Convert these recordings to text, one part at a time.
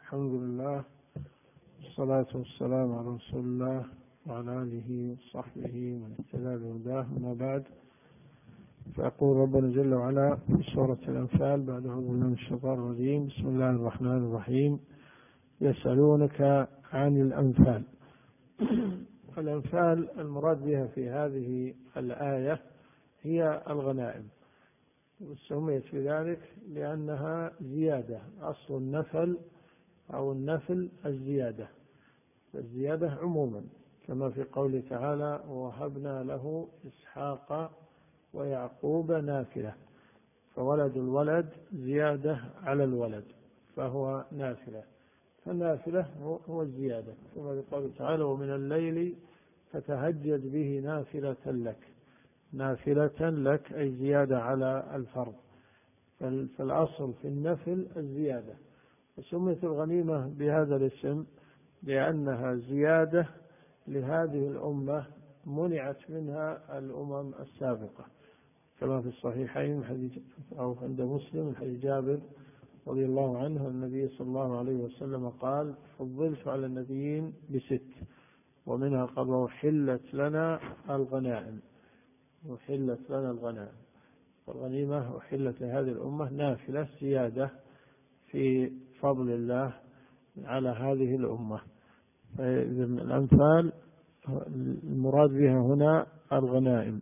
الحمد لله والصلاة والسلام على رسول الله وعلى آله وصحبه من اهتدى بهداه. أما بعد، فيقول ربنا جل وعلا في سورة الأنفال بعد أعوذ بالله من الشيطان الرجيم: بسم الله الرحمن الرحيم. يسألونك عن الأنفال. الأنفال المراد بها في هذه الآية هي الغنائم، وسميت بذلك لأنها زيادة. أصل النفل أو النفل الزيادة عموما، كما في قوله تعالى: ووهبنا له إسحاق ويعقوب نافلة، فولد الولد زيادة على الولد فهو نافلة، فالنافلة هو الزيادة، كما في قوله تعالى: ومن الليل فتهجد به نافلة لك أي زيادة على الفرض. فالأصل في النفل الزيادة، وسميت الغنيمة بهذا الاسم لأنها زيادة لهذه الأمة منعت منها الأمم السابقة، كما في الصحيحين أو عند مسلم من حديث جابر رضي الله عنه النبي صلى الله عليه وسلم قال: فضلت على النبيين ب6، ومنها قال: وحلت لنا الغنائم. والغنيمة أحلت لهذه الأمة نافلة زيادة في فضل الله على هذه الأمة. الأنفال المراد بها هنا الغنائم.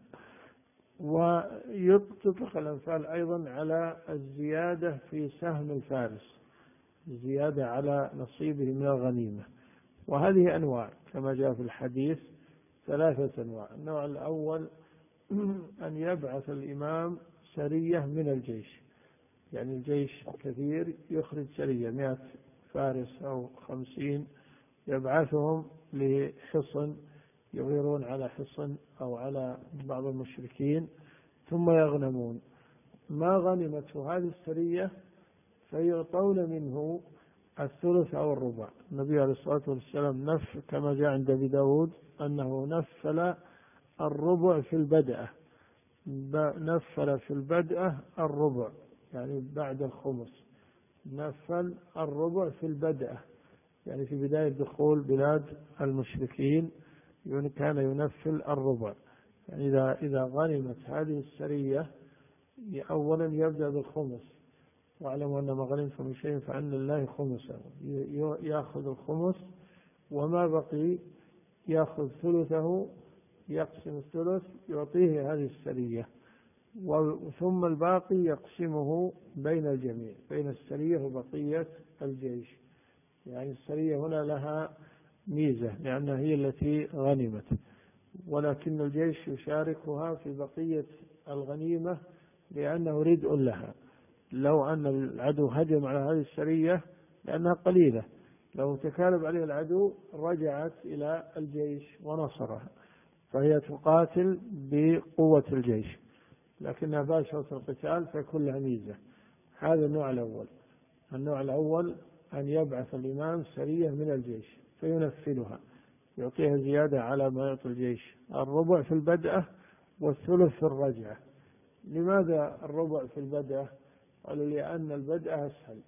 ويطلق الأنفال أيضا على الزيادة في سهم الفارس، الزيادة على نصيبه من الغنيمة. وهذه أنواع كما جاء في الحديث، 3 أنواع. النوع الأول أن يبعث الإمام سرية من الجيش، يعني الجيش كثير يخرج سرية 100 فارس أو 50، يبعثهم لحصن يغيرون على حصن أو على بعض المشركين، ثم يغنمون ما غنمته هذه السرية فيعطون منه الثلث أو الربع. النبي عليه الصلاة والسلام كما جاء عند أبي داود أنه نفل الربع في البدءة، نفل في البدءة الربع، يعني بعد الخمس نفل الربع في البدءة، يعني في بداية دخول بلاد المشركين كان ينفل الربع. يعني إذا غنمت هذه السرية أولا يبدأ بالخمس، واعلموا أن ما غنمتم من شيء فأن لله خمسه، يأخذ الخمس، وما بقي يأخذ ثلثه، يقسم الثلث يعطيه هذه السرية، ثم الباقي يقسمه بين الجميع، بين السرية وبقية الجيش. يعني السرية هنا لها ميزة لأنها هي التي غنمت، ولكن الجيش يشاركها في بقية الغنيمة لأنه ردء لها. لو أن العدو هجم على هذه السرية لأنها قليلة، لو تكالب عليه العدو رجعت إلى الجيش ونصرها، فهي تقاتل بقوة الجيش، لكنها باشرة القتال فيكون لها ميزة. هذا النوع الأول. النوع الأول أن يبعث الإمام سرية من الجيش فينفلها، يعطيها زيادة على ما يعطي الجيش، الربع في البدءة والثلث في الرجعة. لماذا الربع في البدءة؟ قالوا لأن البدء أسهل،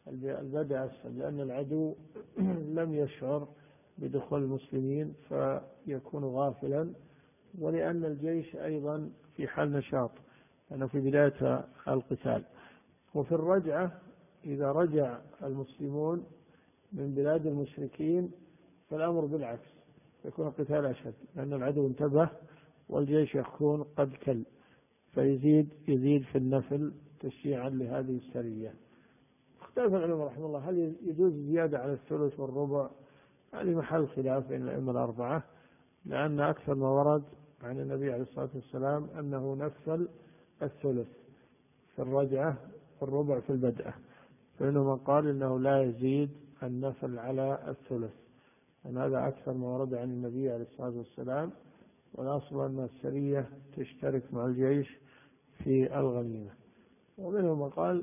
لأن العدو لم يشعر بدخول المسلمين فيكون غافلا، ولأن الجيش أيضا في حال نشاط لأنه في بداية القتال. وفي الرجعة إذا رجع المسلمون من بلاد المشركين فالأمر بالعكس، يكون القتال أشد لأن العدو انتبه والجيش يكون قد كل، فيزيد في النفل تشجيعا لهذه السرية. اختلف العلماء رحمه الله هل يجوز زيادة على الثلث والربع؟ هذه محل خلاف بين الأئمة الأربعة، لأن أكثر ما ورد عن النبي عليه الصلاة والسلام أنه نفل الثلث في الرجعة والربع في البدءة، فإنه من قال إنه لا يزيد النفل على الثلث، أن هذا أكثر ما ورد عن النبي عليه الصلاة والسلام. والأصل أن السرية تشترك مع الجيش في الغنيمة. ومنهم من قال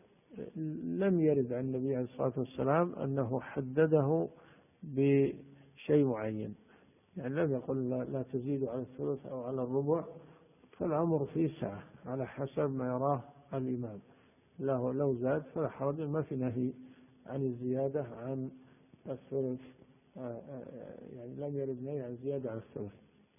لم يرد عن النبي عليه الصلاة والسلام أنه حدده بشيء معين، يعني لم يقل لا تزيد على الثلث أو على الربع، فالأمر فيه سعة على حسب ما يراه الإمام. لو زاد فلا حرج، ما في نهي عن الزيادة عن الثلث، يعني لم يرد نهي عن زيادة عن الثلث.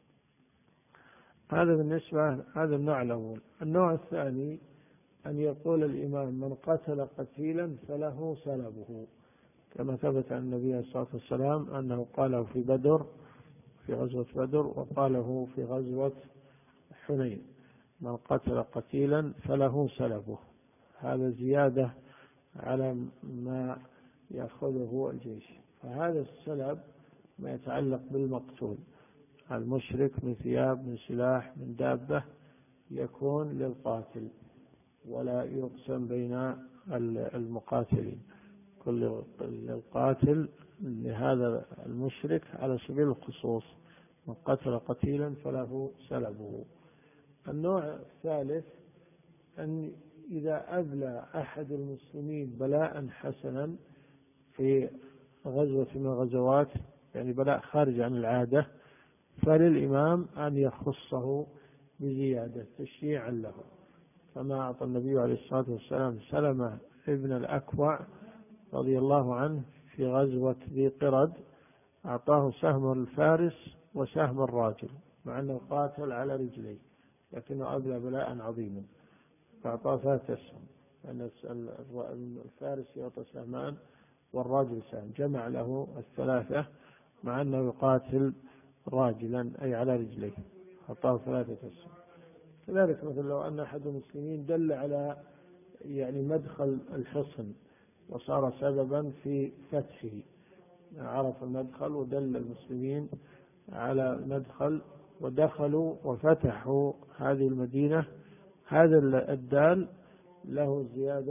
هذا بالنسبة هذا النوع الأول. النوع الثاني أن يقول الإمام من قتل قتيلا فله سلبه، كما ثبت عن النبي عليه الصلاة والسلام أنه قاله في بدر، في غزوة بدر، وقاله في غزوة حنين: من قتل قتيلا فله سلبه. هذا زيادة على ما يأخذه الجيش. فهذا السلب ما يتعلق بالمقتول المشرك من ثياب، من سلاح، من دابة، يكون للقاتل ولا يقسم بين المقاتلين، كل للقاتل لهذا المشرك على سبيل الخصوص: من قتل قتيلا فله سلبه. النوع الثالث أن إذا أبلى أحد المسلمين بلاء حسنا في غزوة من الغزوات، يعني بلاء خارج عن العادة، فللإمام أن يخصه بزيادة تشريعا له، كما أعطى النبي عليه الصلاة والسلام سلمة ابن الأكوع رضي الله عنه في غزوة ذي قرد، أعطاه سهم الفارس وسهم الراجل، مع أنه قاتل على رجليه لكنه أبلى بلاء عظيما، فأعطاه 3 أسهم، أن الفارس يعطى سهمان والراجل سهم، جمع له 3 مع أنه يقاتل راجلا أي على رجليه، أعطاه 3 أسهم. كذلك مثل لو أن أحد المسلمين دل على يعني مدخل الحصن وصار سببا في فتحه، عرف المدخل ودل المسلمين على مدخل ودخلوا وفتحوا هذه المدينة، هذا الدال له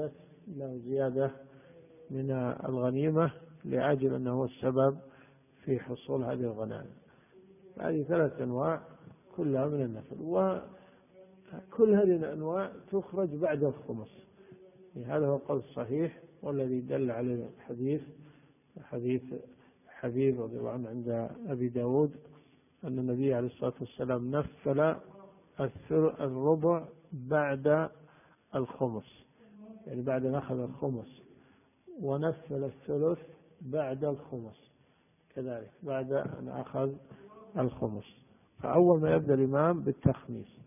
زيادة من الغنيمة لأجل أنه هو السبب في حصول هذه الغنائم. هذه 3 أنواع كلها من النفل، وكل هذه الأنواع تخرج بعد الخمس. هذا هو القول الصحيح والذي دل عليه حديث حبيب رضي الله عنه عند أبي داود أن النبي عليه الصلاة والسلام نفل الربع بعد الخمس، يعني بعد أن أخذ الخمس، ونفل الثلث بعد الخمس كذلك بعد أن أخذ الخمس. فأول ما يبدأ الإمام بالتخميس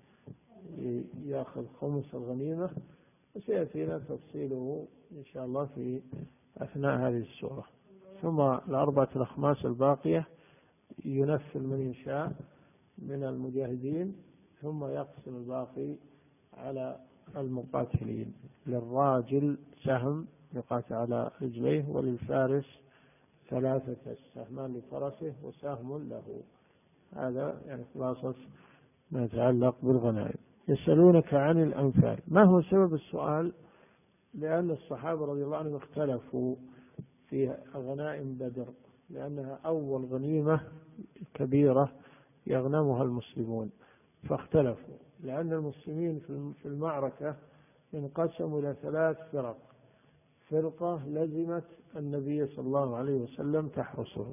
يأخذ خمس الغنيمة، وسيأتينا تفصيله إن شاء الله في أثناء هذه السورة. ثم 4 الأخماس الباقية ينفل من يشاء من المجاهدين، ثم يقسم الباقي على المقاتلين: للراجل سهم يقاتل على رجليه، وللفارس 3 سهمان لفرسه وسهم له. هذا يعني خلاصة ما يتعلق بالغنائم. يسألونك عن الأنفال. ما هو سبب السؤال؟ لأن الصحابة رضي الله عنهم اختلفوا في غنائم بدر، لأنها أول غنيمة كبيرة يغنمها المسلمون، فاختلفوا، لأن المسلمين في المعركة انقسموا إلى 3 فرق: فرقة لزمت النبي صلى الله عليه وسلم تحرسه،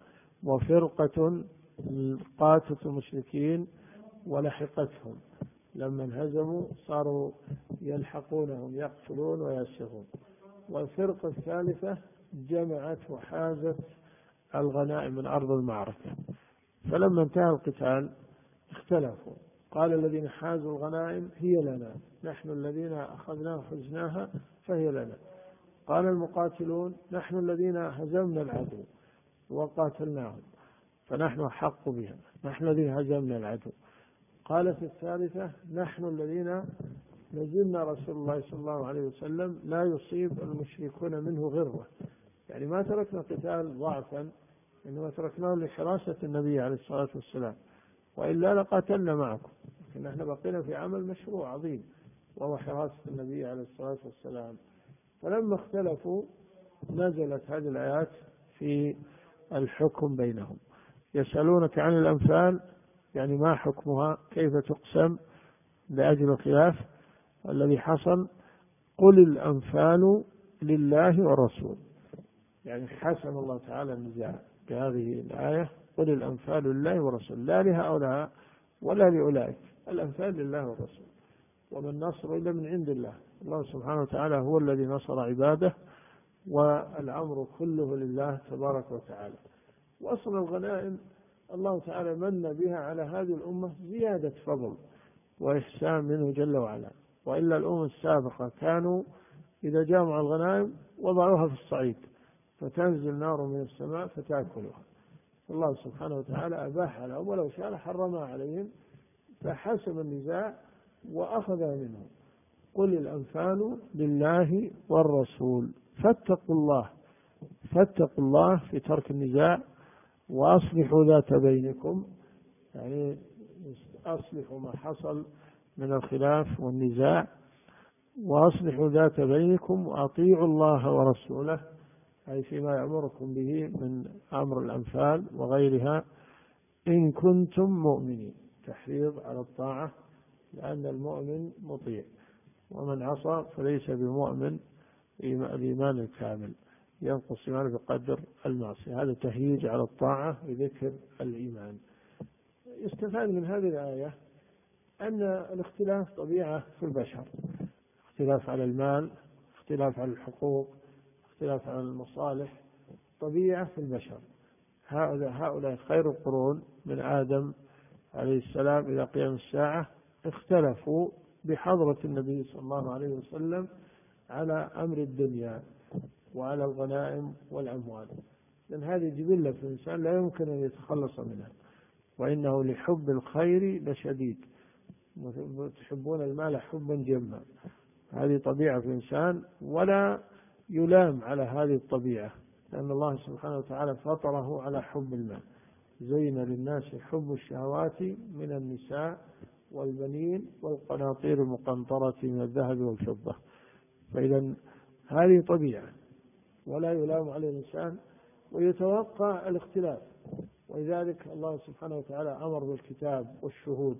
وفرقة قاتلت المشركين ولحقتهم، لما انهزموا صاروا يلحقونهم يقتلون ويأسرون، والفرقة الثالثة جمعت وحازت الغنائم من أرض المعركة. فلما انتهى القتال اختلفوا، قال الذين حازوا الغنائم هي لنا، نحن الذين أخذناها وحزناها فهي لنا. قال المقاتلون نحن الذين هزمنا العدو وقاتلناهم فنحن أحق بها، نحن الذين هزمنا العدو. قالت الثالثة نحن الذين نزلنا رسول الله صلى الله عليه وسلم لا يصيب المشركون منه غرة، يعني ما تركنا قتال ضعفا، إنما تركناه لحراسة النبي عليه الصلاة والسلام، وإلا لقاتلنا معكم، لكن نحن بقينا في عمل مشروع عظيم وهو حراسة النبي عليه الصلاة والسلام. فلما اختلفوا نزلت هذه الآيات في الحكم بينهم. يسألونك عن الأنفال، يعني ما حكمها، كيف تقسم لأجل الخلاف الذي حصل. قل الأنفال لله والرسول، يعني حسم الله تعالى النزاع بهذه الآية: قل الأنفال لله والرسول، لا لهؤلاء ولا لأولئك، الأنفال لله والرسول، وما النصر إلا من عند الله. الله سبحانه وتعالى هو الذي نصر عباده والأمر كله لله تبارك وتعالى. وأصل الغنائم الله تعالى من بها على هذه الأمة زيادة فضل وإحسان منه جل وعلا، وإلا الأمم السابقة كانوا إذا جامعوا الغنائم وضعوها في الصعيد فتنزل نار من السماء فتأكلها. الله سبحانه وتعالى أباح لهم، ولو شاء حرمها عليهم، فحسم النزاع وأخذها منهم. قل الأنفال لله والرسول فاتقوا الله في ترك النزاع وأصلحوا ذات بينكم، يعني أصلحوا ما حصل من الخلاف والنزاع، وأصلحوا ذات بينكم وأطيعوا الله ورسوله، أي فيما يأمركم به من أمر الأنفال وغيرها، إن كنتم مؤمنين. تحريض على الطاعة، لأن المؤمن مطيع، ومن عصى فليس بمؤمن الإيمان الكامل، ينقص إيمانه بقدر المعصية. هذا تهييج على الطاعة بذكر الإيمان. يستفاد من هذه الآية أن الاختلاف طبيعة في البشر، اختلاف على المال، اختلاف على الحقوق، اختلاف على المصالح، طبيعة في البشر. هؤلاء خير القرون من آدم عليه السلام إلى قيام الساعة اختلفوا بحضرة النبي صلى الله عليه وسلم على أمر الدنيا وعلى الغنائم والأموال، لأن هذه جبلة في الإنسان لا يمكن أن يتخلص منها، وإنه لحب الخير لشديد، وتحبون المال حبا جما. هذه طبيعة في الإنسان ولا يلام على هذه الطبيعة، لأن الله سبحانه وتعالى فطره على حب المال. زين للناس حب الشهوات من النساء والبنين والقناطير المقنطرة من الذهب والفضة. فإذا هذه طبيعة ولا يلام على الإنسان، ويتوقع الاختلاف. ولذلك الله سبحانه وتعالى أمر بالكتاب والشهود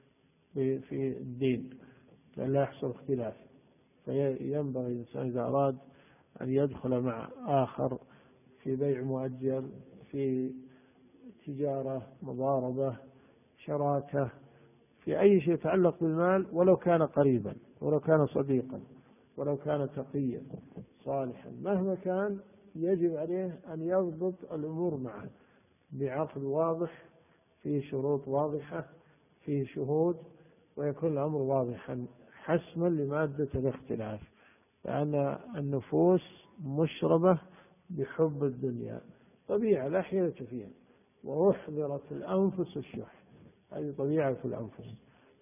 في الدين لأن لا يحصل اختلاف. فينبغي الإنسان إذا أراد أن يدخل مع آخر في بيع مؤجل، في تجارة، مضاربة، شراكة، في أي شيء يتعلق بالمال، ولو كان قريبا، ولو كان صديقا، ولو كان تقيا صالحا، مهما كان يجب عليه أن يضبط الأمور معه بعقد واضح، فيه شروط واضحة، فيه شهود، ويكون الأمر واضحا حسما لمادة الاختلاف، لأن النفوس مشربة بحب الدنيا، طبيعة لا حيلة فيها. وأحضرت الأنفس الشح، هذه طبيعة في الأنفس.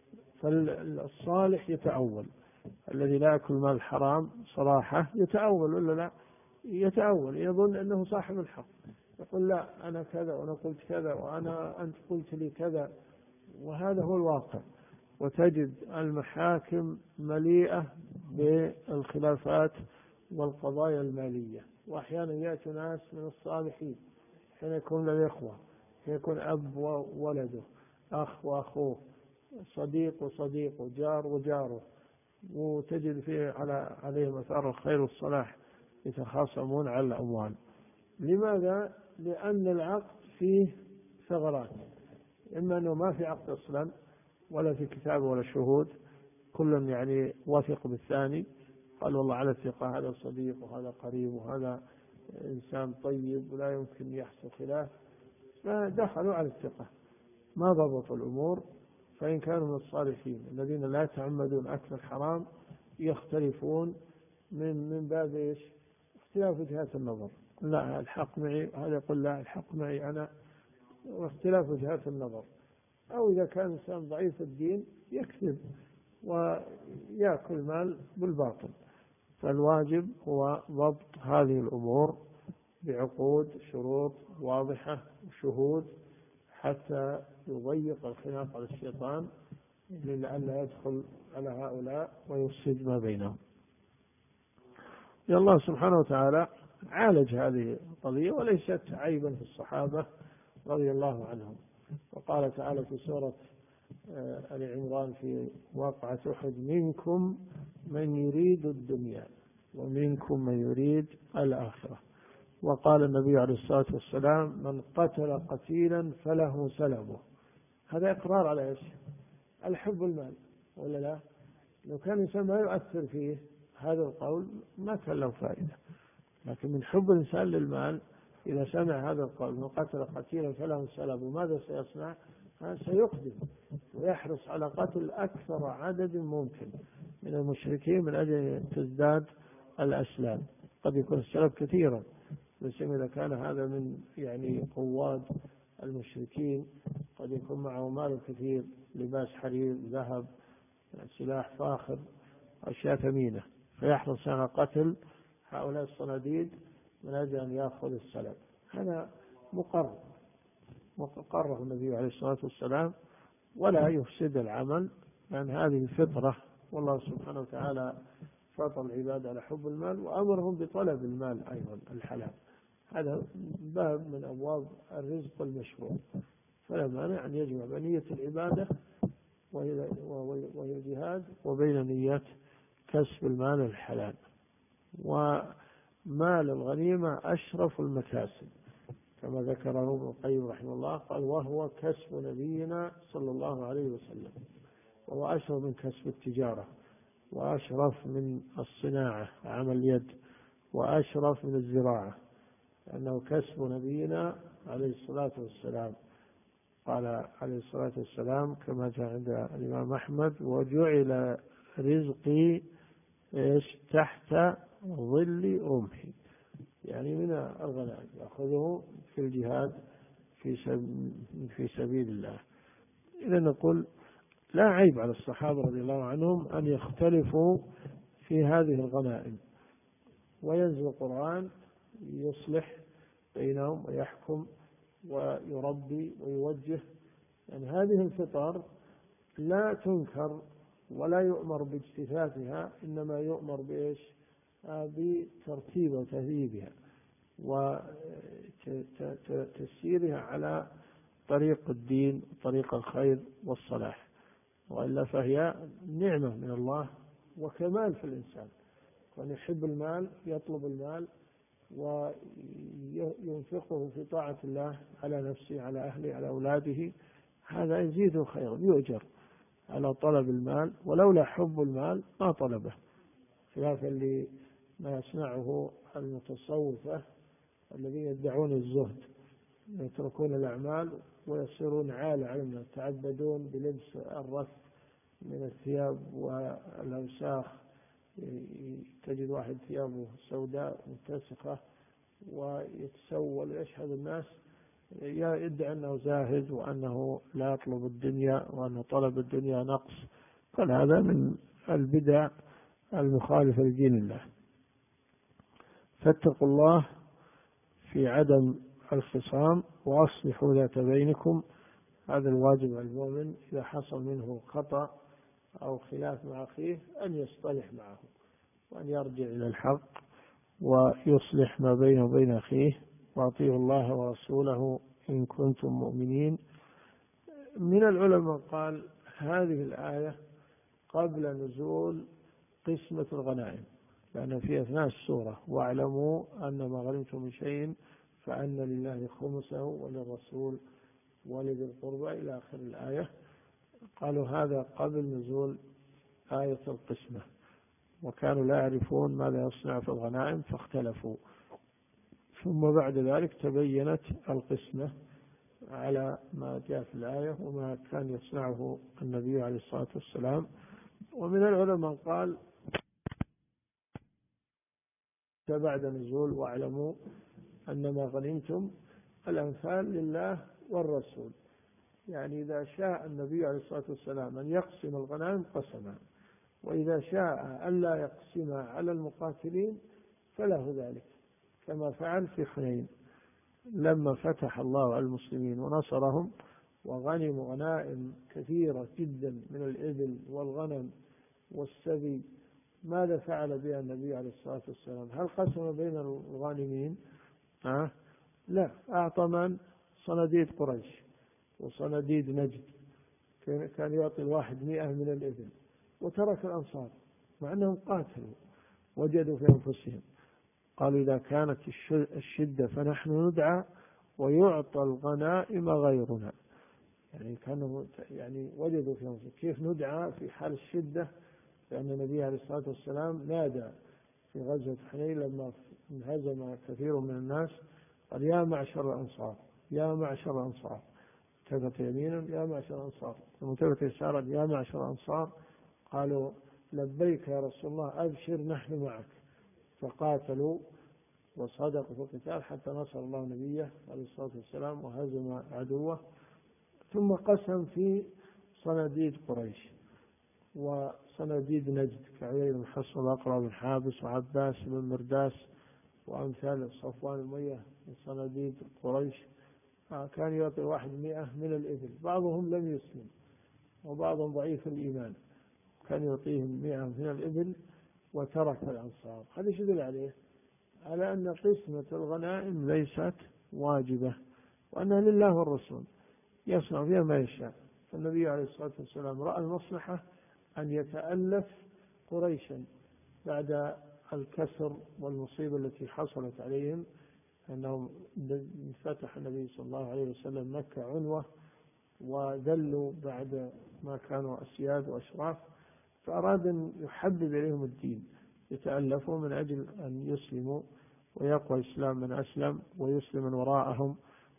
فالصالح يتأول، الذي لا يأكل مال الحرام صراحة يتأول، ولا لا يتأول، يظن أنه صاحب الحق، يقول لا أنا كذا وأنا قلت كذا أنت قلت لي كذا، وهذا هو الواقع. وتجد المحاكم مليئة بالخلافات والقضايا المالية، وأحيانا يأتي ناس من الصالحين، حين يكون له إخوة، حين يكون أب وولده، أخ وأخوه، صديق وصديقه، جار وجاره، وتجد فيه عليهم أثار الخير والصلاح، يتخاصمون على الأموال. لماذا؟ لأن العقد فيه ثغرات، إما أنه ما في عقد أصلا، ولا في كتاب ولا شهود، كل يعني واثق بالثاني، قال والله على الثقة، هذا صديق وهذا قريب وهذا إنسان طيب ولا يمكن يحصل خلاف، فدخلوا على الثقة، ما ضبطوا الأمور. فإن كانوا من الصالحين الذين لا يتعمدون أكل الحرام يختلفون من باب إيش؟ اختلاف وجهات النظر، لا الحق معي، هذا يقول لا الحق معي أنا، واختلاف وجهات النظر. أو إذا كان إنسان ضعيف الدين يكذب ويأكل مال بالباطل. فالواجب هو ضبط هذه الأمور بعقود، شروط واضحة وشهود، حتى يضيق الخلاف على الشيطان لئلا يدخل على هؤلاء ويفسد ما بينهم. الله سبحانه وتعالى عالج هذه القضية، وليست عيبا في الصحابة رضي الله عنهم. وقال تعالى في سورة آل عمران في واقعة أحد: منكم من يريد الدنيا ومنكم من يريد الآخرة. وقال النبي عليه الصلاة والسلام: من قتل قتيلا فله سلبه. هذا إقرار على إيش؟ الحب المال، ولا لا؟ لو كان الإنسان ما يؤثر فيه هذا القول ما كان له فائدة، لكن من حب الإنسان للمال إذا سمع هذا القول من قتل قتيلا فله السلب وماذا سيصنع؟ سيقدم ويحرص على قتل أكثر عدد ممكن من المشركين من أجل أن تزداد الأسلام. قد يكون السلب كثيرا، بس إذا كان هذا من قواد المشركين قد يكون معه مال كثير، لباس حرير، ذهب، سلاح فاخر، أشياء ثمينة، فيحرص على قتل هؤلاء الصناديد من أجل أن يأخذ السلب. هذا مقرر النبي عليه الصلاة والسلام، ولا يفسد العمل، لأن هذه الفطرة، والله سبحانه وتعالى فطر العباد على حب المال وأمرهم بطلب المال أيضا الحلال. هذا باب من أبواب الرزق المشروع، فلا مانع أن يجمع بين نية العبادة وهي الجهاد وبين نية كسب المال الحلال. ومال الغنيمة أشرف المكاسب كما ذكره ابن القيم رحمه الله، قال: وهو كسب نبينا صلى الله عليه وسلم، وهو أشرف من كسب التجارة، وأشرف من الصناعة عمل اليد، وأشرف من الزراعة، لأنه كسب نبينا عليه الصلاة والسلام. قال عليه الصلاة والسلام كما جاء عند الإمام أحمد: وجعل رزقي تحت ظل رمحي، يعني من الغنائم يأخذه في الجهاد في سبيل الله. إذا نقول لا عيب على الصحابة رضي الله عنهم أن يختلفوا في هذه الغنائم، وينزل القرآن يصلح بينهم ويحكم ويربي ويوجه. يعني هذه الفطر لا تنكر ولا يؤمر باجتثاثها، إنما يؤمر بترتيب وتهذيبها وتسييرها على طريق الدين وطريق الخير والصلاح، وإلا فهي نعمة من الله وكمال في الإنسان، وأن يحب المال، يطلب المال وينفقه في طاعة الله على نفسه، على أهله، على أولاده، هذا يزيده خيرا، يؤجر على طلب المال، ولولا حب المال ما طلبه، خلافا لما يصنعه المتصوفة الذين يدعون الزهد، يتركون الأعمال ويصيرون عالة علمنا، يتعبدون بلبس الرث من الثياب والأوساخ. تجد واحد ثيابه سوداء متسخة ويتسول ويشهد الناس، يدعي أنه زاهد وأنه لا يطلب الدنيا وأن طلب الدنيا نقص. قال هذا من البدع المخالفة لدين الله. فاتقوا الله في عدم الخصام وأصلحوا ذات بينكم، هذا الواجب على المؤمن إذا حصل منه خطأ أو خلاف مع أخيه أن يصطلح معه وأن يرجع إلى الحق ويصلح ما بينه وبين أخيه، وأطيعوا الله ورسوله إن كنتم مؤمنين. من العلماء قال هذه الآية قبل نزول قسمة الغنائم، لأن في أثناء السورة: واعلموا أن ما غنمتم من شيء فأن لله خمسه وللرسول ولذي القربى إلى آخر الآية. قالوا هذا قبل نزول آية القسمة، وكانوا لا يعرفون ماذا يصنع في الغنائم فاختلفوا، ثم بعد ذلك تبينت القسمة على ما جاء في الآية وما كان يصنعه النبي عليه الصلاة والسلام. ومن العلماء قال بعد نزول واعلموا أنما غنمتم الأنفال لله والرسول، يعني إذا شاء النبي عليه الصلاة والسلام أن يقسم الغنائم قسمها، وإذا شاء ألا يقسمها على المقاتلين فله ذلك، كما فعل في حنين لما فتح الله على المسلمين ونصرهم وغنموا غنائم كثيرة جدا من الإبل والغنم والسبي. ماذا فعل بها النبي عليه الصلاة والسلام؟ هل قسم بين الغانمين؟ لا، أعطى من؟ صناديد قريش وصناديد نجد، كان يعطي الواحد 100 من الإبل، وترك الأنصار مع أنهم قاتلوا وجدوا في أنفسهم. قالوا إذا كانت الشدة فنحن ندعى ويعطى الغنائم غيرنا، يعني كانوا وجدوا في أنفسهم كيف ندعى في حال الشدة، لأن النبي عليه الصلاة والسلام نادى في غزوة حنين لما انهزم كثير من الناس قال يا معشر الأنصار يا معشر الأنصار، التفت يمينا يا معشر الأنصار، ثم التفت يسارا يا معشر الأنصار، قالوا لبيك يا رسول الله أبشر نحن معك، فقاتلوا وصدقوا في القتال حتى نصر الله نبيه عليه الصلاة والسلام وهزم عدوه. ثم قسم في صناديد قريش وصناديد نجد كعير بن حصن وأقرع بن حابس وعباس بن مرداس وأمثال صفوان المية من صناديد قريش. كان يعطي واحد 100 من الإبل، بعضهم لم يسلم وبعضهم ضعيف الإيمان، كان يعطيهم 100 من الإبل وترك الأنصار. هذا يدل عليه على أن قسمة الغنائم ليست واجبة، وأنها لله والرسول يصنع فيها ما يشاء. فالنبي عليه الصلاة والسلام رأى المصلحة أن يتألف قريشا بعد الكسر والمصيبة التي حصلت عليهم، أنهم فتح النبي صلى الله عليه وسلم مكة عنوة وذلوا بعد ما كانوا أسياد وأشراف، فأراد أن يحبب إليهم الدين، يتألفوا من أجل أن يسلموا ويقوى إسلام من أسلم ويسلم من وراءهم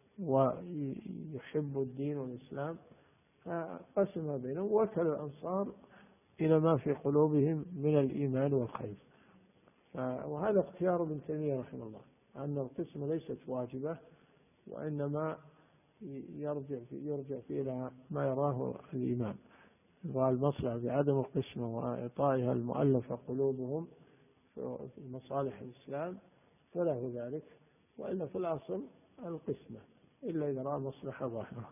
ويحبوا الدين والإسلام. فقسم بينهم وكل الأنصار إلى ما في قلوبهم من الإيمان والخير. وهذا اختيار ابن تيمية رحمه الله، أن القسمة ليست واجبة، وإنما يرجع فيه إلى ما يراه الإمام، والمصلحة بعدم القسمة وإعطائها المؤلفة قلوبهم في مصالح الإسلام فله ذلك، وإلا في الأصل القسمة إلا إذا رأى مصلحة ظاهرة.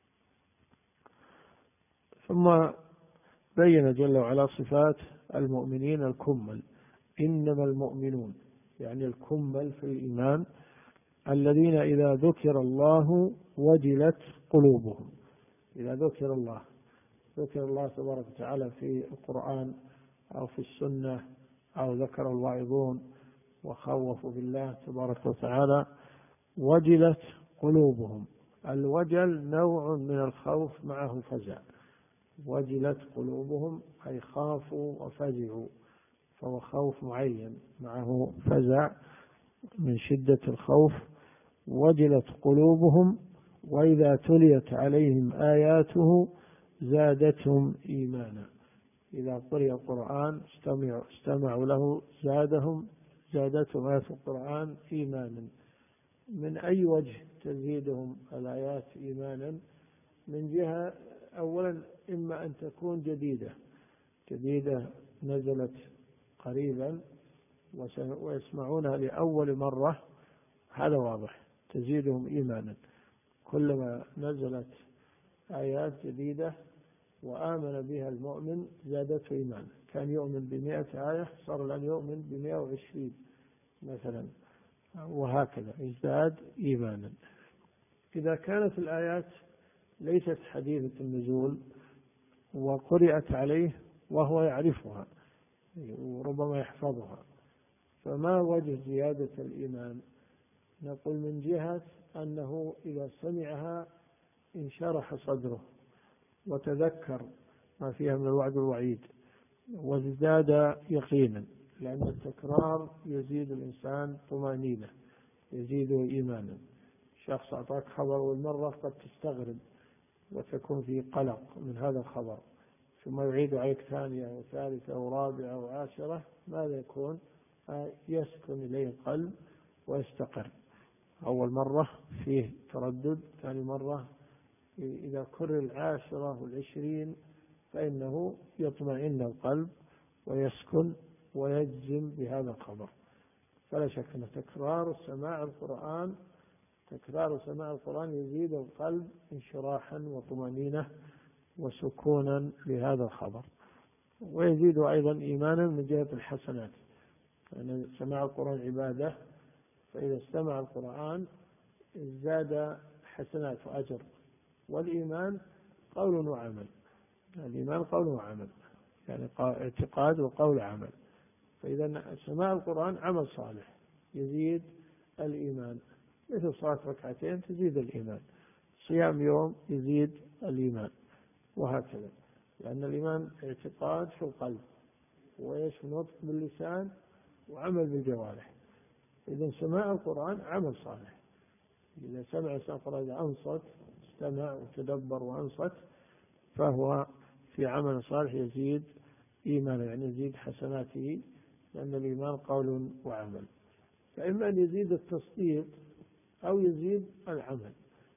ثم بين جل وعلا صفات المؤمنين الكمل، إنما المؤمنون يعني الكمل في الإيمان الذين إذا ذكر الله وجلت قلوبهم. إذا ذكر الله تبارك وتعالى في القرآن أو في السنة أو ذكر الواعظون وخوفوا بالله تبارك وتعالى وجلت قلوبهم. الوجل نوع من الخوف معه فزع، وجلت قلوبهم أي خافوا وفزعوا، فهو خوف معين معه فزع من شدة الخوف. وجلت قلوبهم وإذا تليت عليهم آياته زادتهم إيمانا. إذا قرئ القرآن استمعوا له زادتهم آيات القرآن إيمانا. من أي وجه تزيدهم الآيات إيمانا؟ من جهة أولا إما أن تكون جديدة نزلت قريبا ويسمعونها لأول مرة، هذا واضح تزيدهم إيمانا. كلما نزلت آيات جديدة وآمن بها المؤمن زادته إيمانا. كان يؤمن ب100 آية صار الآن يؤمن ب120 مثلا، وهكذا ازداد إيمانا. إذا كانت الآيات ليست حديثة النزول وقرأت عليه وهو يعرفها وربما يحفظها، فما وجه زيادة الإيمان؟ نقول من جهة أنه إذا سمعها انشرح صدره وتذكر ما فيها من الوعد والوعيد وازداد يقينا، لأن التكرار يزيد الإنسان طمأنينة يزيده إيمانا. شخص أعطاك خبر والمرة قد تستغرب وتكون في قلق من هذا الخبر، ثم يعيد عليك ثانية وثالثة ورابعة وعاشرة، ماذا يكون؟ يسكن إليه القلب ويستقر. أول مرة فيه تردد، ثاني مرة إذا كرر 10 و20 فإنه يطمئن القلب ويسكن ويجزم بهذا الخبر. فلا شك أن تكرار سماع القرآن يزيد القلب انشراحا وطمأنينة وسكونا لهذا الخبر، ويزيد أيضا إيمانا من جهة الحسنات، لأن سماع القرآن عبادة، فإذا استمع القرآن ازداد حسنات وأجر. والإيمان قول وعمل، الإيمان قول وعمل يعني اعتقاد وقول عمل. فإذا سماع القرآن عمل صالح يزيد الإيمان، مثل صلاة ركعتين تزيد الإيمان، صيام يوم يزيد الإيمان، وهكذا. لأن الإيمان اعتقاد في القلب ونطق باللسان وعمل بالجوارح. إذا سماع القرآن عمل صالح. إذا سمع القرآن أنصت، استمع وتدبر وأنصت، فهو في عمل صالح يزيد إيمانا، يعني يزيد حسناته، لأن الإيمان قول وعمل. فإما أن يزيد التصديق أو يزيد العمل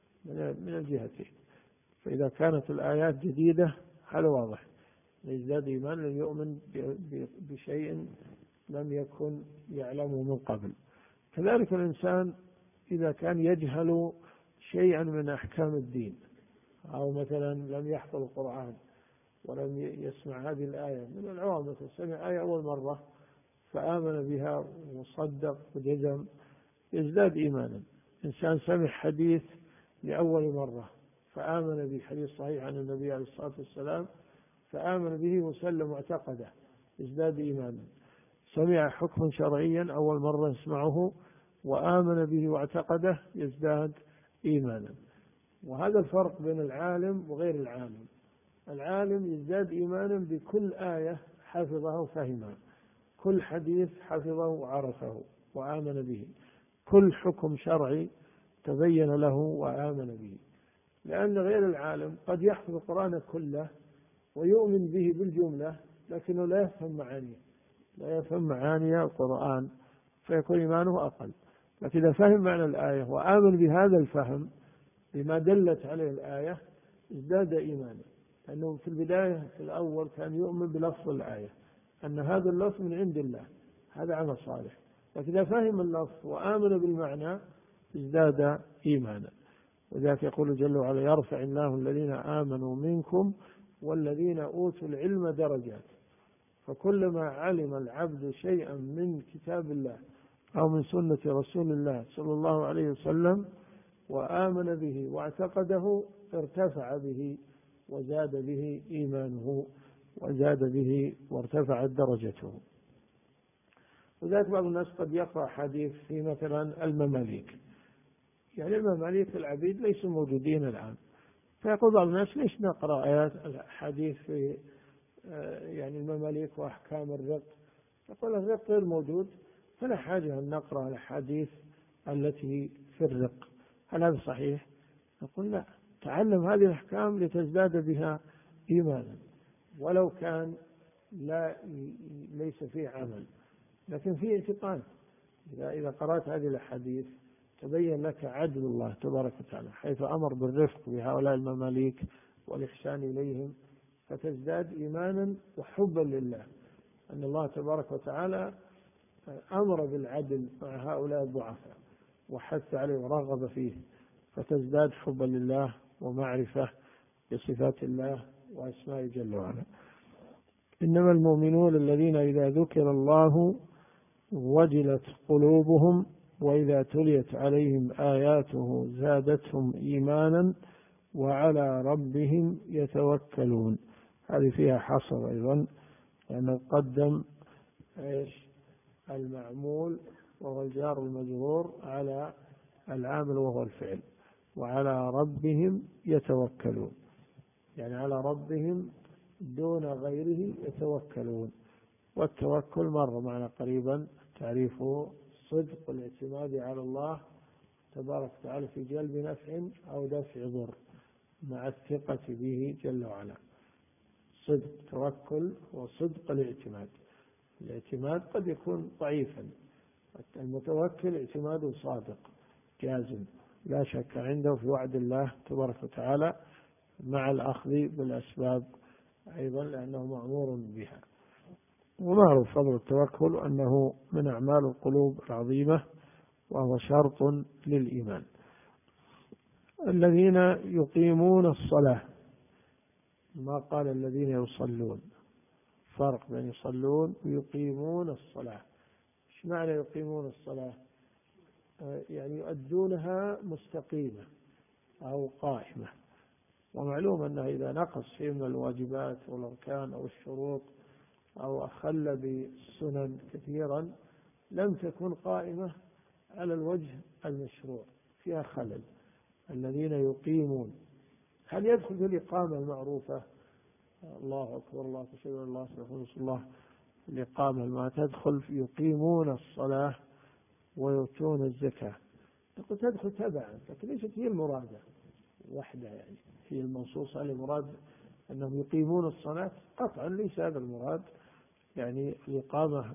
من الجهتين. فإذا كانت الآيات جديدة هذا واضح، يزداد إيمان لن يؤمن بشيء لم يكن يعلمه من قبل. كذلك الإنسان إذا كان يجهل شيئا من أحكام الدين، أو مثلا لم يحفظ القرآن ولم يسمع هذه الآية من العوام، مثلا سمع آية أول مرة فآمن بها وصدق وجزم، يزداد إيمانا. إنسان سمع حديث لأول مرة فآمن به، حديث صحيح عن النبي عليه الصلاة والسلام، فآمن به وسلم واعتقده، يزداد إيمانا. سمع حكما شرعيا أول مرة يسمعه وآمن به واعتقده، يزداد إيمانا. وهذا الفرق بين العالم وغير العالم. العالم يزداد إيمانا بكل آية حفظه وفهمها، كل حديث حفظه وعرفه وآمن به، كل حكم شرعي تبين له وآمن به. لأن غير العالم قد يحفظ القرآن كله ويؤمن به بالجملة، لكنه لا يفهم معانيه، لا يفهم معاني القرآن، فيكون إيمانه أقل. لكن إذا فهم معنى الآية وآمن بهذا الفهم بما دلت عليه الآية، ازداد إيمانا. لأنه في البداية في الأول كان يؤمن بلفظ الآية، أن هذا اللفظ من عند الله، هذا عمل صالح. لكن إذا فهم اللفظ وآمن بالمعنى ازداد إيمانا. وذلك يقول جل وعلا: يرفع الله الذين آمنوا منكم والذين أوتوا العلم درجات. فكلما علم العبد شيئا من كتاب الله أو من سنة رسول الله صلى الله عليه وسلم وآمن به واعتقده، ارتفع به وزاد به إيمانه، وزاد به وارتفعت درجته. وذلك بعض الناس قد يقرأ حديث في مثلا المماليك، يعني المماليك العبيد ليسوا موجودين الآن، فيقول بعض الناس: ليش نقرأ آيات الحديث في يعني المماليك وأحكام الرق؟ يقول: الرق غير موجود، فلا حاجة أن نقرأ الحديث التي في الرق. هل هذا صحيح؟ يقول: لا، تعلم هذه الأحكام لتزداد بها إيمانا، ولو كان ليس فيه عمل، لكن فيه اعتقاد. إذا قرأت هذه الأحاديث تبين لك عدل الله تبارك وتعالى، حيث أمر بالرفق بهؤلاء المماليك والإحسان إليهم، فتزداد إيمانا وحبا لله، أن الله تبارك وتعالى أمر بالعدل مع هؤلاء الضعفاء وحث عليه ورغب فيه، فتزداد حبا لله ومعرفة بصفات الله وأسماء جل وعلا. إنما المؤمنون الذين إذا ذكر الله وجلت قلوبهم وإذا تليت عليهم آياته زادتهم إيمانا وعلى ربهم يتوكلون. هذه فيها حصر أيضا، لأنه قدم المعمول وهو الجار المجرور على العامل وهو الفعل. وعلى ربهم يتوكلون، يعني على ربهم دون غيره يتوكلون. والتوكل مر معنا قريبا تعريفه: صدق الاعتماد على الله تبارك وتعالى في جلب نفع أو دفع ضر مع الثقة به جل وعلا. صدق التوكل وصدق الاعتماد. الاعتماد قد يكون ضعيفا، المتوكل اعتماده صادق جازم لا شك عنده في وعد الله تبارك وتعالى، مع الأخذ بالأسباب أيضا لأنه مأمور بها. ومعروف فضل التوكل أنه من أعمال القلوب العظيمة، وهو شرط للإيمان. الذين يقيمون الصلاة، ما قال الذين يصلون، فرق بين يصلون ويقيمون الصلاة. ايش معنى يقيمون الصلاة؟ يعني يؤدونها مستقيمة أو قائمة. ومعلوم أنه إذا نقص شيء من الواجبات والأركان أو الشروط أو أخل بالسنن كثيرا لم تكن قائمة على الوجه المشروع، فيها خلل. الذين يقيمون، هل يدخل في الإقامة المعروفة الله أكبر الله أشهد أن لا إله إلا الله الإقامة ما تدخل في يقيمون الصلاة؟ ويؤتون الزكاة، تقول تدخل تبعا، لكن ليست هي المرادة وحده، يعني هي المنصوصة المراد أنهم يقيمون الصلاة قطعا، ليس هذا المراد يعني الإقامة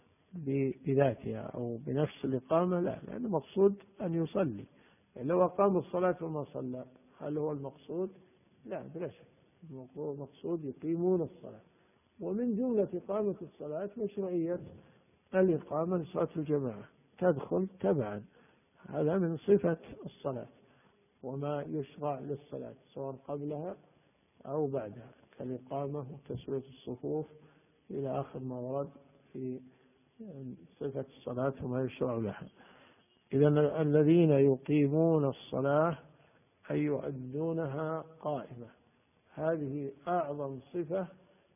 بذاتها أو بنفس الإقامة، لا، لأن المقصود أن يصلي. يعني لو أقام الصلاة وما صلى هل هو المقصود؟ لا، بلا شك المقصود يقيمون الصلاة. ومن جملة إقامة الصلاة مشروعية الإقامة لصلاة الجماعة، تدخل تبعا، هذا من صفة الصلاة وما يشرع للصلاة سواء قبلها أو بعدها، كالإقامة وتسوية الصفوف إلى آخر ما ورد في صفة الصلاة وما يشرع لها. إذن الذين يقيمون الصلاة أي يؤدونها قائمة، هذه أعظم صفة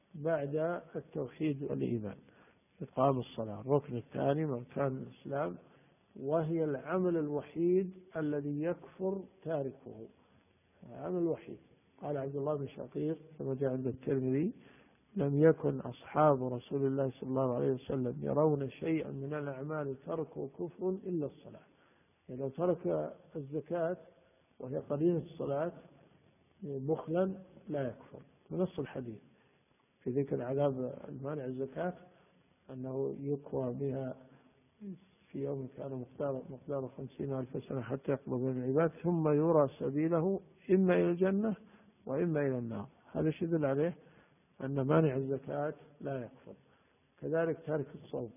بعد التوحيد والإيمان، إقام الصلاة الركن الثاني من أركان الإسلام، وهي العمل الوحيد الذي يكفر تاركه، العمل الوحيد. قال عبد الله بن شقيق كما جاء عند الترمذي: لم يكن أصحاب رسول الله صلى الله عليه وسلم يرون شيئا من الأعمال تركه كفر إلا الصلاة. يعني لو ترك الزكاة وهي قرينة الصلاة بخلا لا يكفر، بنص الحديث في ذكر عذاب المانع الزكاة أنه يكوى بها في يوم كان مقدار 50,000 سنة حتى يقضى بين العباد، ثم يرى سبيله إما إلى الجنة وإما إلى النار. هذا يدل عليه أن مانع الزكاة لا يكفر. كذلك تارك الصوم،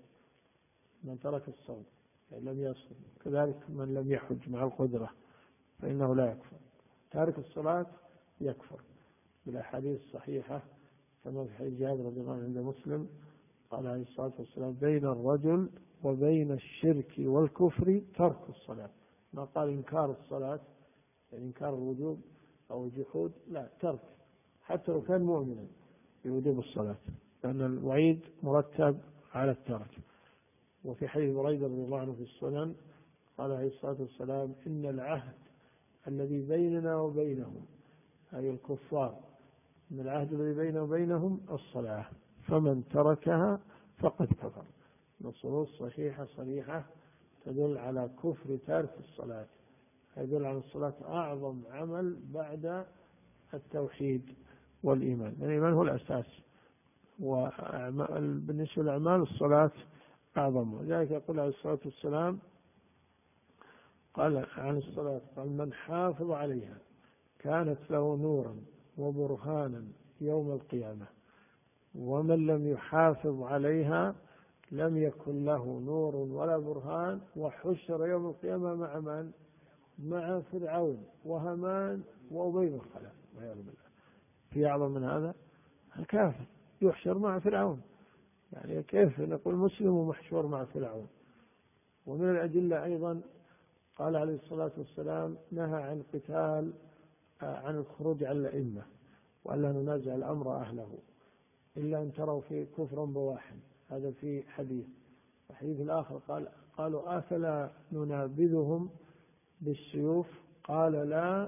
من ترك الصوم يعني لم يصوم، كذلك من لم يحج مع القدرة فإنه لا يكفر. تارك الصلاة يكفر بالأحاديث الصحيحة كما في حديث جابر رضي الله عنه عند مسلم قال عليه الصلاة والسلام: بين الرجل وبين الشرك والكفر ترك الصلاة. ما قال إنكار الصلاة يعني إنكار الوجوب أو الجحود، لا، ترك، حتى لو كان مؤمنا بوجوب الصلاة، لأن الوعيد مرتب على الترك. وفي حديث بريدة رضي الله عنه في السنن قال عليه الصلاة والسلام: إن العهد الذي بيننا وبينهم أي الكفار، إن العهد الذي بيننا وبينهم الصلاة، فمن تركها فقد كفر. نصوص صحيحة صريحة تدل على كفر تارك الصلاة، يدل على الصلاة أعظم عمل بعد التوحيد والإيمان. الإيمان هو الأساس، وبالنسبة للأعمال الصلاة أعظم. ولذلك يقول عليه الصلاة والسلام قال عن الصلاة: قال من حافظ عليها كانت له نورا وبرهانا يوم القيامة، ومن لم يحافظ عليها لم يكن له نور ولا برهان، وحشر يوم القيامة مع من؟ مع فرعون وهامان وأبي بن خلف والعياذ بالله. في أعظم من هذا؟ الكافر يحشر مع فرعون، يعني كيف نقول مسلم ومحشور مع فرعون؟ ومن الأدلة أيضا قال عليه الصلاة والسلام: نهى عن قتال، عن الخروج على الأئمة وألا ننازع الأمر أهله إلا أن تروا في كفر بواح. هذا في حديث. الحديث الآخر قالوا: أفلا ننابذهم بالسيوف؟ قال: لا،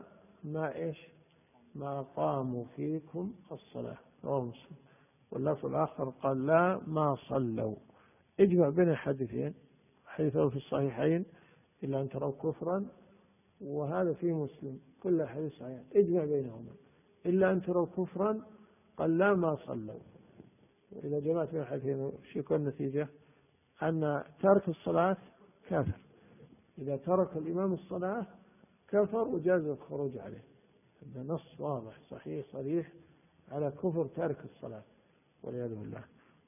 ما قاموا فيكم الصلاة. رواه مسلم. واللفظ الآخر قال: لا، ما صلوا. اجمع بين الحديثين، حديثه في الصحيحين إلا أن تروا كفرا، وهذا في مسلم، كل حديث صحيح، اجمع بينهما. إلا أن تروا كفرا قال: لا، ما صلوا. وإذا جمعت بين الحديثين وش يكون النتيجة؟ أن تارك الصلاة كافر. إذا ترك الإمام الصلاة كفر وجاز الخروج عليه. هذا نص واضح صحيح صريح على كفر تارك الصلاة والعياذ بالله.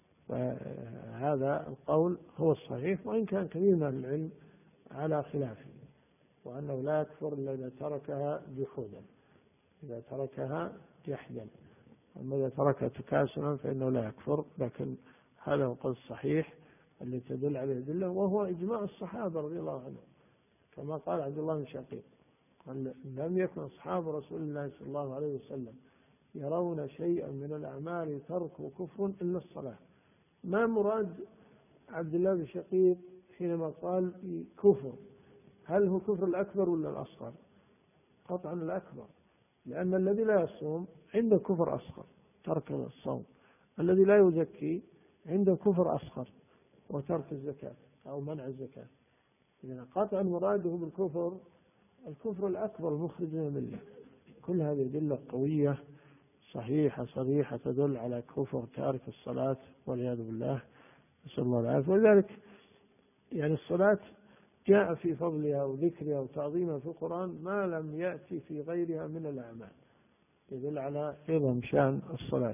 وهذا القول هو الصحيح، وإن كان كثير من العلم على خلافه، وأنه لا يكفر إلا إذا تركها جحودا، إذا تركها جحدا. أما إذا تركها تكاسلا فإنه لا يكفر. لكن هذا هو القول الصحيح الذي تدل عليه الأدلة، وهو إجماع الصحابة رضي الله عنهم، كما قال عبد الله بن شقيق: لم يكن أصحاب رسول الله صلى الله عليه وسلم يرون شيئا من الأعمال تركه كفر إلا الصلاة. ما مراد عبد الله بن شقيق حينما قال كفر؟ هل هو كفر الأكبر ولا الأصغر؟ قطعا الأكبر، لأن الذي لا يصوم عنده كفر أصغر، ترك الصوم. الذي لا يزكي عنده كفر أصغر، وترك الزكاة أو منع الزكاة. إذن قطعا مراده بالكفر الكفر الأكبر المخرج من الملة. كل هذه أدلة قوية صحيحة صريحة تدل على كفر تارك الصلاة والعياذ بالله، نسأل الله العافية. ولذلك يعني الصلاة جاء في فضلها وذكرها وتعظيمها في القرآن ما لم يأتي في غيرها من الأعمال، يدل على عظم شأن الصلاة.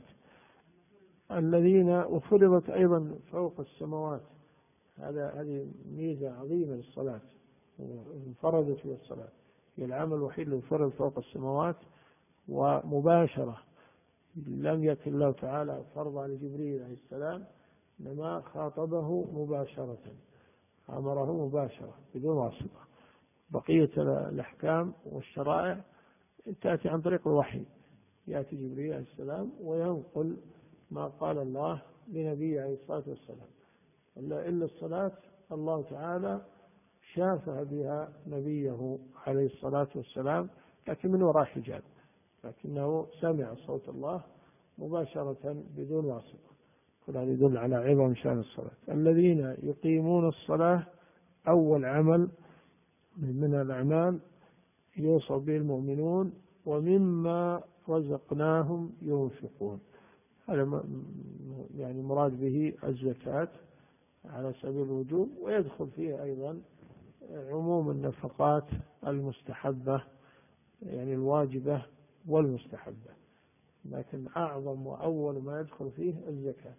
الذين وفرضت أيضا فوق السماوات، هذه ميزة عظيمة للصلاة، وانفردت في الصلاة، هي العمل الوحيد الذي فرض فوق السماوات ومباشرة. لم يكن الله تعالى فرض على جبريل عليه السلام، إنما خاطبه مباشرة، أمره مباشرة بدون واسطة. بقية الأحكام والشرائع تأتي عن طريق الوحي، يأتي جبريل عليه السلام وينقل ما قال الله لنبيه عليه الصلاة والسلام. إلا الصلاة الله تعالى شافه بها نبيه عليه الصلاة والسلام، لكن من وراء حجاب، لكنه سمع صوت الله مباشرة بدون واسطة. كل هذا يدل على عظم شأن الصلاة. الذين يقيمون الصلاة أول عمل من الأعمال يوصف به المؤمنون، ومما رزقناهم ينفقون. هذا يعني مراد به الزكاة على سبيل الوجوب، ويدخل فيه أيضا عموم النفقات المستحبة، يعني الواجبة والمستحبة، لكن أعظم وأول ما يدخل فيه الزكاة.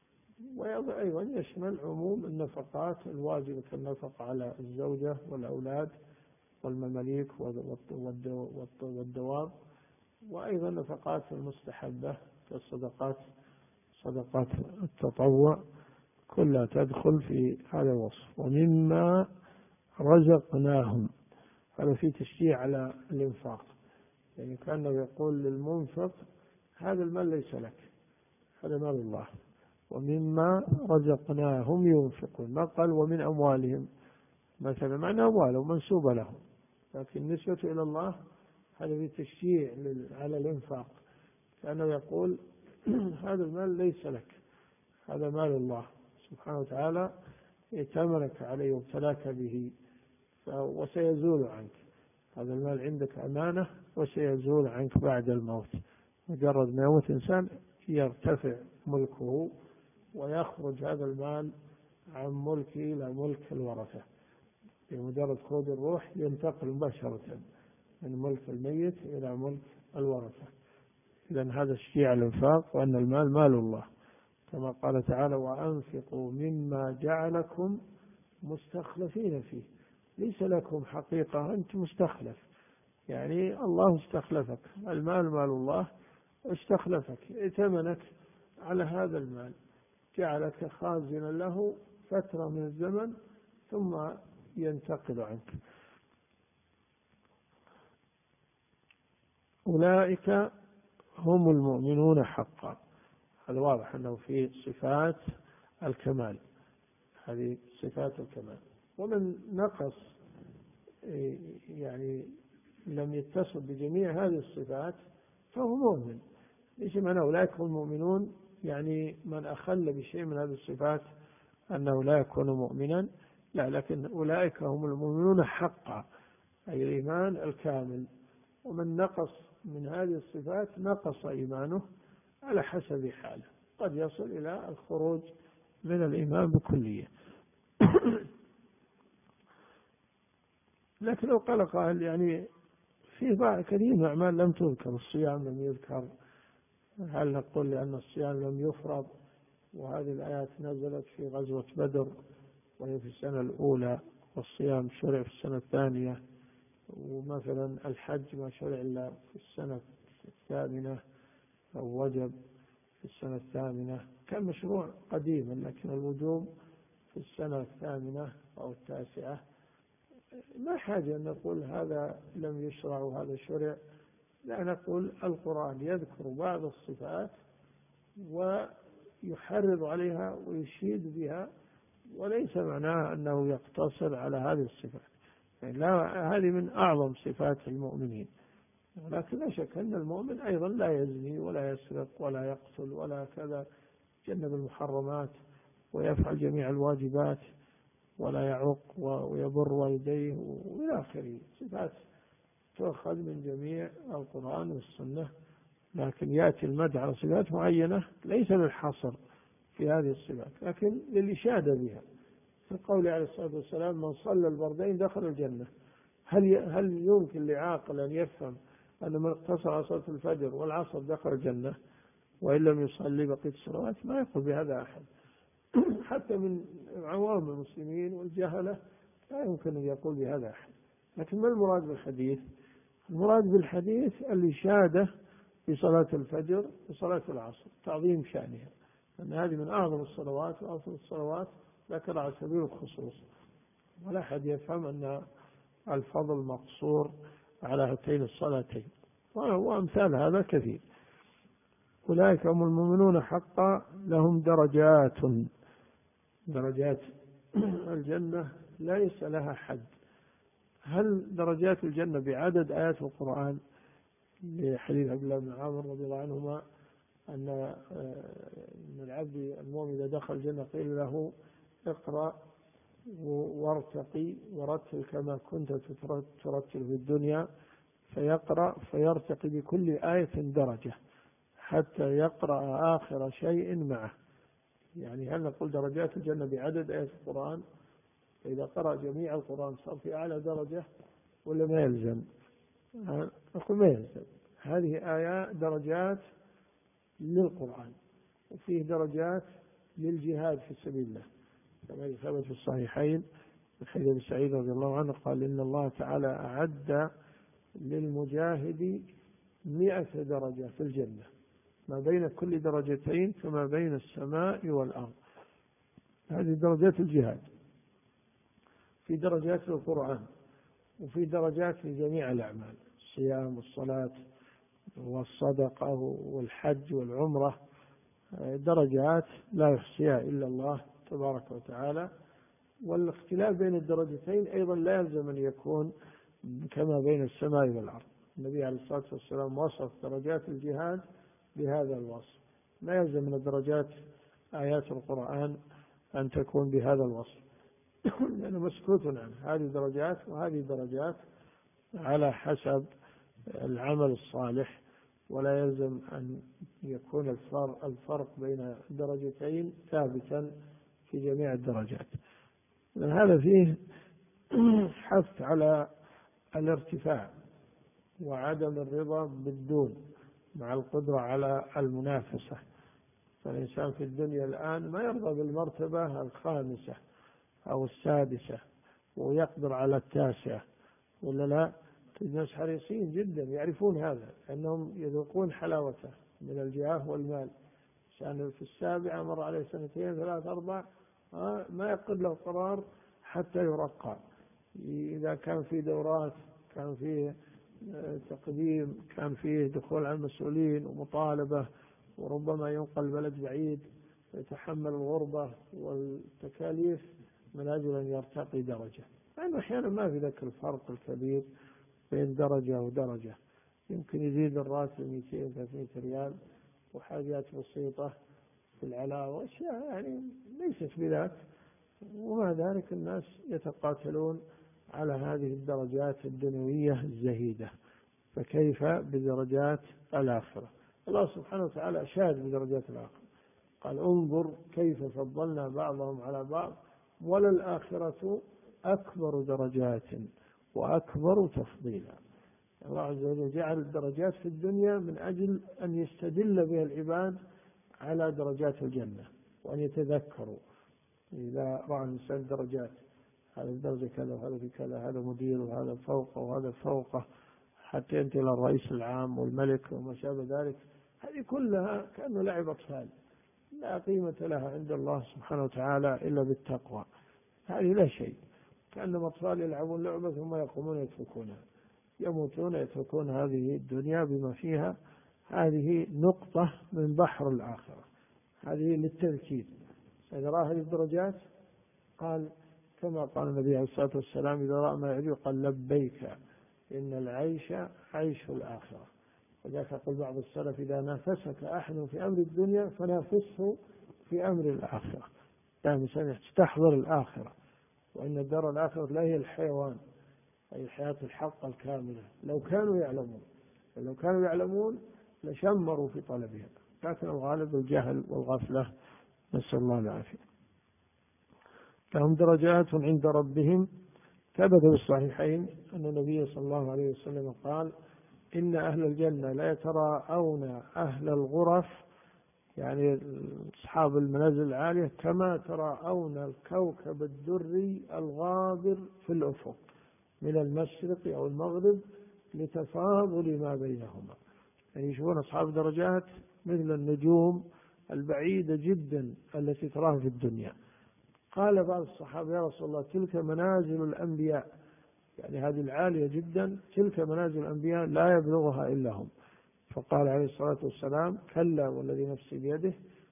وأيضا يشمل عموم النفقات الواجبة كالنفقة على الزوجة والأولاد والمماليك والدواب، وأيضا نفقات المستحبة كالصدقات، صدقات التطوع، كلها تدخل في هذا الوصف. ومما رزقناهم، هذا في تشجيع على الإنفاق، يعني كأنه يقول للمنفق هذا المال ليس لك، هذا مال الله. ومما رزقناهم ينفقون، ما قال ومن أموالهم مثلا، معنى أموالهم منسوبة لهم، لكن نسبة إلى الله هذا في تشجيع على الإنفاق، كأنه يقول هذا المال ليس لك، هذا مال الله سبحانه وتعالى ائتمنك عليه وابتلاك به، وسيزول عنك. هذا المال عندك أمانة وسيزول عنك بعد الموت. مجرد ما يموت إنسان يرتفع ملكه ويخرج هذا المال عن ملكه إلى ملك الورثة. بمجرد خروج الروح ينتقل مباشرة من ملك الميت إلى ملك الورثة. إذن هذا الشيء على الإنفاق، وأن المال مال الله، كما قال تعالى وأنفقوا مما جعلكم مستخلفين فيه. ليس لكم حقيقة، أنت مستخلف، يعني الله استخلفك، المال مال الله، استخلفك، ائتمنك على هذا المال، جعلك خازنا له فترة من الزمن ثم ينتقل عنك. أولئك هم المؤمنون حقا. هذا واضح أنه في صفات الكمال، هذه صفات الكمال. ومن نقص يعني لم يتصل بجميع هذه الصفات فهو مؤمن. ليس معنى أولئك هم المؤمنون يعني من أخل بشيء من هذه الصفات أنه لا يكون مؤمنا، لا، لكن أولئك هم المؤمنون حقا، أي الإيمان الكامل. ومن نقص من هذه الصفات نقص إيمانه على حسب حاله، قد يصل إلى الخروج من الإيمان بكلية. لكن لو قال قائل يعني في بعض كثير من الأعمال لم تذكر، الصيام لم يذكر، هل نقول لأن الصيام لم يفرض وهذه الآيات نزلت في غزوة بدر وهي في السنة الأولى، والصيام شرع في السنة الثانية، ومثلا الحج ما شرع إلا في السنة الثامنة أو وجب في السنة الثامنة، كان مشروع قديما، لكن الوجوب في السنة الثامنة أو التاسعة. ما حاجة أن نقول هذا لم يشرع وهذا شرع، لا، نقول القرآن يذكر بعض الصفات ويحرض عليها ويشيد بها، وليس معناه أنه يقتصر على هذه الصفات، يعني لا، هذه من أعظم صفات المؤمنين. لكن لا شك أن المؤمن أيضا لا يزني ولا يسرق ولا يقتل ولا كذا، يتجنب المحرمات ويفعل جميع الواجبات، ولا يعق ويبر والديه وإلى آخره، صفات تؤخذ من جميع القرآن والسنة. لكن يأتي المدح على صفات معينة ليس للحصر في هذه الصفات، لكن للإشادة بها، في قول عليه الصلاة والسلام: من صلى البردين دخل الجنة. هل يمكن لعاقل أن يفهم أن من اقتصر على صلاة الفجر والعصر دخل الجنة وإن لم يصلي بقية الصلوات؟ ما يقول بهذا أحد. حتى من عوام المسلمين والجهلة لا يمكن أن يقول بهذا أحد. لكن ما المراد بالحديث؟ المراد بالحديث الإشادة بصلاة الفجر وصلاة العصر، تعظيم شأنها، أن هذه من أعظم الصلوات وأفضل الصلوات، لكن على سبيل الخصوص، ولا أحد يفهم أن الفضل مقصور على هاتين الصلاتين، وأمثال هذا كثير. أولئك هم المؤمنون حقا لهم درجات. درجات الجنة ليس لها حد. هل درجات الجنة بعدد آيات القرآن؟ لحديث عبد الله بن عمرو رضي الله عنهما أن العبد المؤمن إذا دخل الجنة قيل له: اقرأ وارتقي ورتل كما كنت ترتل في الدنيا، فيقرأ فيرتقي بكل آية درجة حتى يقرأ آخر شيء معه. يعني هل نقول درجات الجنة بعدد آيات القرآن؟ فإذا قرأ جميع القرآن صار في أعلى درجة ولا ما يلزم؟ نقول ما يلزم. هذه آيات درجات للقرآن، وفيه درجات للجهاد في سبيل الله، كما ثبت في الصحيحين من حديث أبي سعيد رضي الله عنه قال: إن الله تعالى أعد للمجاهد 100 درجة في الجنة، ما بين كل درجتين كما بين السماء والأرض. هذه درجات الجهاد. في درجات القرآن، وفي درجات لجميع الأعمال: الصيام والصلاة والصدقة والحج والعمرة، درجات لا يحصيها إلا الله تبارك وتعالى. والاختلاف بين الدرجتين أيضا لا يلزم أن يكون كما بين السماء والأرض. النبي عليه الصلاة والسلام وصف درجات الجهاد بهذا الوصف، لا يلزم من درجات آيات القرآن أن تكون بهذا الوصف، لأنه مسكوت عنه. هذه درجات وهذه درجات على حسب العمل الصالح، ولا يلزم أن يكون الفرق بين درجتين ثابتا في جميع الدرجات. هذا فيه حث على الارتفاع وعدم الرضا بالدون مع القدرة على المنافسة. فالإنسان في الدنيا الآن ما يرضى بالمرتبة الخامسة أو السادسة ويقدر على التاسعة، ولا لا؟ الناس حريصين جدا يعرفون هذا، أنهم يذوقون حلاوته من الجاه والمال. كان في السابعة مر عليه 2 3 4 ما يقل له قرار حتى يرقى. إذا كان في دورات، كان فيه تقديم، كان فيه دخول على المسؤولين ومطالبة، وربما ينقل بلد بعيد يتحمل الغربة والتكاليف من أجل أن يرتقي درجة، لأنه أحيانا ما في ذاك الفرق الكبير بين درجة ودرجة. يمكن يزيد الراتب 200-300 ريال وحاجات بسيطة في العلاوة، أشياء يعني ليست بذاك، ومع ذلك الناس يتقاتلون على هذه الدرجات الدنيوية الزهيدة، فكيف بدرجات الآخرة؟ الله سبحانه وتعالى أشاد بدرجات الآخرة، قال: انظر كيف فضلنا بعضهم على بعض وللآخرة أكبر درجات وأكبر تفضيلا. الله عز وجل جعل الدرجات في الدنيا من أجل أن يستدل بها العباد على درجات الجنة، وأن يتذكروا إذا رأى الإنسان درجات، هذا الدرجة كذا وهذا في كذا، هذا مدير وهذا فوقه وهذا فوقه، حتى ينتهي إلى الرئيس العام والملك وما شابه ذلك. هذه كلها كأنه لعب أطفال، لا قيمة لها عند الله سبحانه وتعالى إلا بالتقوى. هذه لا شيء، كأنهم أطفال يلعبون لعبة ثم يقومون يتركونها، يموتون يتركون هذه الدنيا بما فيها. هذه نقطة من بحر الآخرة، هذه للتذكير. إذا رأى هذه الدرجات قال كما قال النبي عليه الصلاة والسلام: إذا رأى ما يعجب قال: لبيك إن العيش عيش الآخرة. وذاك يقول بعض السلف: إذا نافسك أحد في أمر الدنيا فنافسه في أمر الآخرة. يعني تستحضر الآخرة وإن الدار الآخرة لا هي الحيوان، أي الحياة الحق الكاملة. لو كانوا يعلمون لشمروا في طلبها، لكن الغالب الجهل والغفلة، نسأل الله العافية. لهم درجات عند ربهم. ثبت في الصحيحين أن النبي صلى الله عليه وسلم قال: إن أهل الجنة لا يتراءون أهل الغرف، يعني أصحاب المنازل العالية، كما تراءون الكوكب الدري الغابر في الأفق من المشرق أو المغرب لتفاضل ما بينهما. يعني يشوفون أصحاب درجات مثل النجوم البعيدة جدا التي تراها في الدنيا. قال بعض الصحابة: يا رسول الله، تلك منازل الأنبياء، يعني هذه العالية جدا، تلك منازل الأنبياء لا يبلغها إلا هم. فقال عليه الصلاة والسلام: كلا والذي نفسي بيده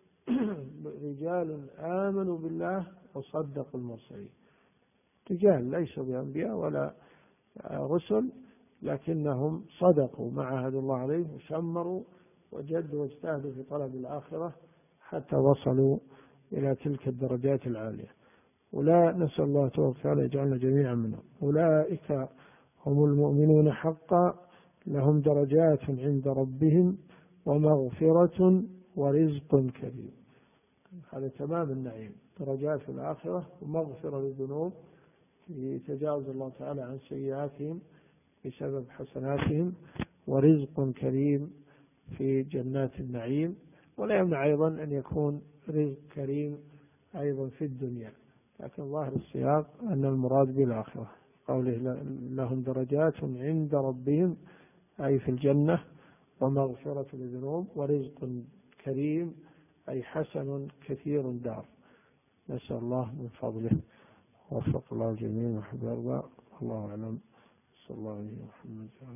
رجال آمنوا بالله وصدقوا المرسلين. رجال ليسوا بأنبياء ولا رسل، لكنهم صدقوا ما عاهدوا الله عليه وشمروا وجدوا واجتهدوا في طلب الآخرة حتى وصلوا إلى تلك الدرجات العالية. ولا نسأل الله تبارك وتعالى يجعلنا جميعا منهم. أولئك هم المؤمنون حقا، لهم درجات عند ربهم ومغفرة ورزق كريم. هذا تمام النعيم، درجات في الآخرة ومغفرة للذنوب يتجاوز الله تعالى عن سيئاتهم بسبب حسناتهم، ورزق كريم في جنات النعيم. ولا يمنع أيضا أن يكون رزق كريم أيضا في الدنيا، لكن ظاهر السياق أن المراد بالآخرة. قوله: لهم درجات عند ربهم، أي في الجنة، ومغفرة للذنوب، ورزق كريم، أي حسن كثير دار. نسأل الله من فضله. وفق الله الجميع وحب الله. الله أعلم. صلى الله عليه وسلم.